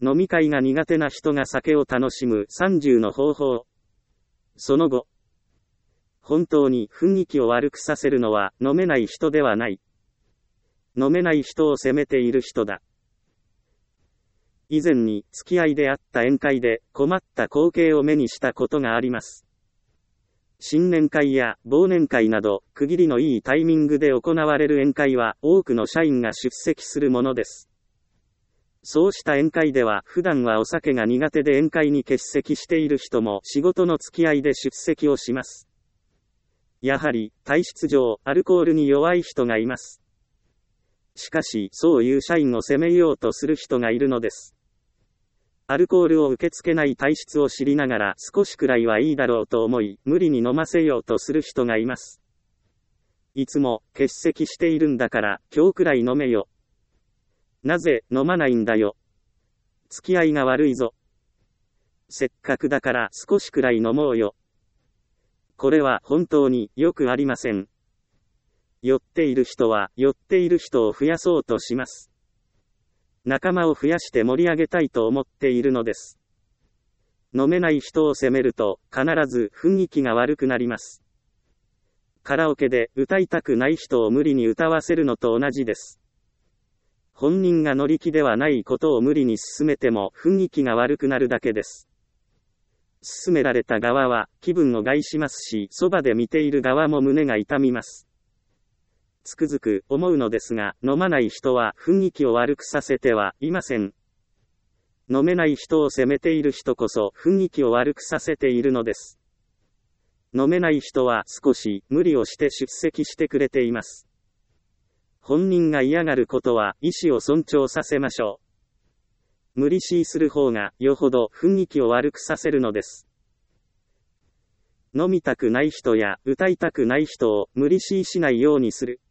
飲み会が苦手な人が酒を楽しむ30の方法。その後。本当に雰囲気を悪くさせるのは飲めない人ではない。飲めない人を責めている人だ。以前に付き合いであった宴会で困った光景を目にしたことがあります。新年会や忘年会など区切りのいいタイミングで行われる宴会は多くの社員が出席するものです。そうした宴会では普段はお酒が苦手で宴会に欠席している人も仕事の付き合いで出席をします。やはり体質上アルコールに弱い人がいます。しかしそういう社員を責めようとする人がいるのです。アルコールを受け付けない体質を知りながら少しくらいはいいだろうと思い無理に飲ませようとする人がいます。いつも欠席しているんだから今日くらい飲めよ。なぜ飲まないんだよ。付き合いが悪いぞ。せっかくだから少しくらい飲もうよ。これは本当によくありません。酔っている人は酔っている人を増やそうとします。仲間を増やして盛り上げたいと思っているのです。飲めない人を責めると必ず雰囲気が悪くなります。カラオケで歌いたくない人を無理に歌わせるのと同じです。本人が乗り気ではないことを無理に進めても雰囲気が悪くなるだけです。勧められた側は気分を害しますし、そばで見ている側も胸が痛みます。つくづく思うのですが、飲まない人は雰囲気を悪くさせてはいません。飲めない人を責めている人こそ雰囲気を悪くさせているのです。飲めない人は少し無理をして出席してくれています。本人が嫌がることは意思を尊重させましょう。無理強いする方がよほど雰囲気を悪くさせるのです。飲みたくない人や歌いたくない人を無理強いしないようにする。